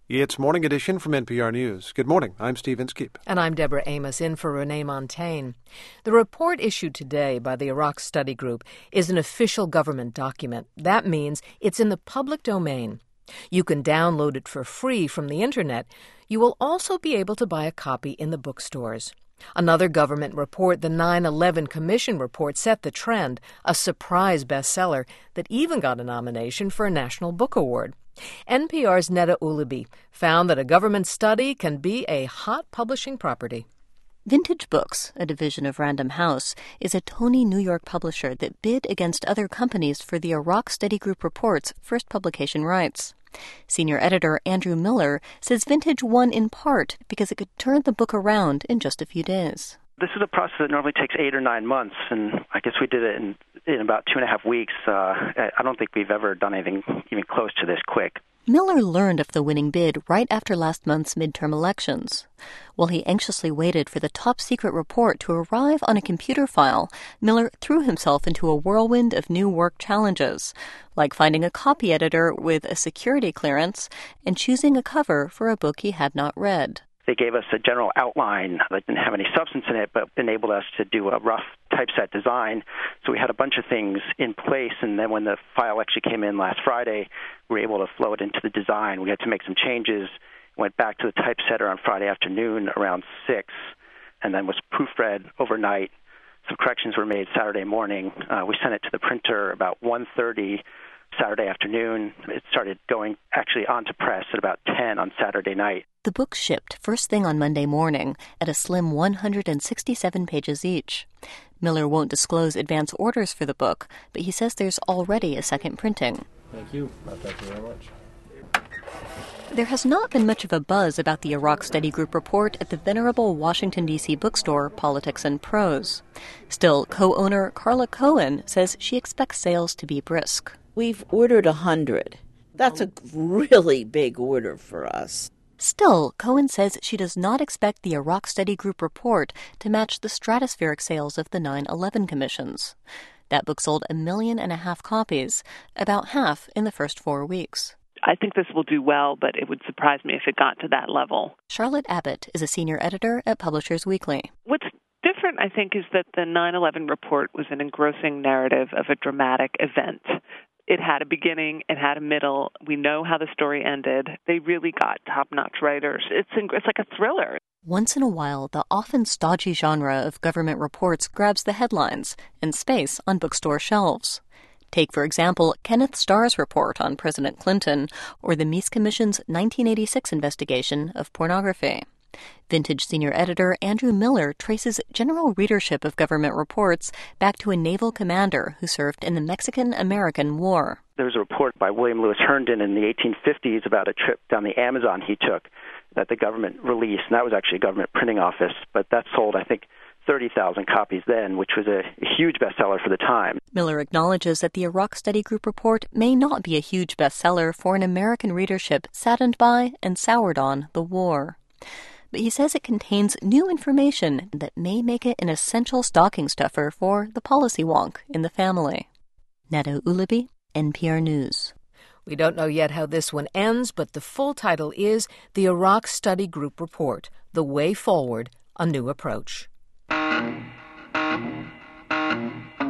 It's Morning Edition from NPR News. Good morning. I'm Steve Inskeep. And I'm Deborah Amos, in for Renee Montagne. The report issued today by the Iraq Study Group is an official government document. That means it's in the public domain. You can download it for free from the Internet. You will also be able to buy a copy in the bookstores. Another government report, the 9/11 Commission report, set the trend, a surprise bestseller that even got a nomination for a National Book Award. NPR's Neda Ulaby found that a government study can be a hot publishing property. Vintage Books, a division of Random House, is a Tony New York publisher that bid against other companies for the Iraq Study Group report's first publication rights. Senior editor Andrew Miller says Vintage won in part because it could turn the book around in just a few days. This is a process that normally takes 8 or 9 months, and I guess we did it in about 2.5 weeks. I don't think we've ever done anything even close to this quick. Miller learned of the winning bid right after last month's midterm elections. While he anxiously waited for the top-secret report to arrive on a computer file, Miller threw himself into a whirlwind of new work challenges, like finding a copy editor with a security clearance and choosing a cover for a book he had not read. They gave us a general outline that didn't have any substance in it, but enabled us to do a rough typeset design. So we had a bunch of things in place, and then when the file actually came in last Friday, we were able to flow it into the design. We had to make some changes, went back to the typesetter on Friday afternoon around 6, and then was proofread overnight. Some corrections were made Saturday morning. We sent it to the printer about 1:30 Saturday afternoon. It started going actually onto press at about 10 on Saturday night. The books shipped first thing on Monday morning at a slim 167 pages each. Miller won't disclose advance orders for the book, but he says there's already a second printing. Thank you. Thank you very much. There has not been much of a buzz about the Iraq Study Group report at the venerable Washington, D.C. bookstore Politics and Prose. Still, co-owner Carla Cohen says she expects sales to be brisk. We've ordered 100. That's a really big order for us. Still, Cohen says she does not expect the Iraq Study Group report to match the stratospheric sales of the 9/11 commissions. That book sold 1.5 million copies, about half in the first 4 weeks. I think this will do well, but it would surprise me if it got to that level. Charlotte Abbott is a senior editor at Publishers Weekly. What's different, I think, is that the 9/11 report was an engrossing narrative of a dramatic event. It had a beginning, it had a middle. We know how the story ended. They really got top-notch writers. It's like a thriller. Once in a while, the often stodgy genre of government reports grabs the headlines and space on bookstore shelves. Take, for example, Kenneth Starr's report on President Clinton or the Meese Commission's 1986 investigation of pornography. Vintage senior editor Andrew Miller traces general readership of government reports back to a naval commander who served in the Mexican-American War. There was a report by William Lewis Herndon in the 1850s about a trip down the Amazon he took that the government released, and that was actually a government printing office, but that sold, I think, 30,000 copies then, which was a huge bestseller for the time. Miller acknowledges that the Iraq Study Group report may not be a huge bestseller for an American readership saddened by and soured on the war. But he says it contains new information that may make it an essential stocking stuffer for the policy wonk in the family. Neda Ulaby, NPR News. We don't know yet how this one ends, but the full title is The Iraq Study Group Report, The Way Forward, A New Approach.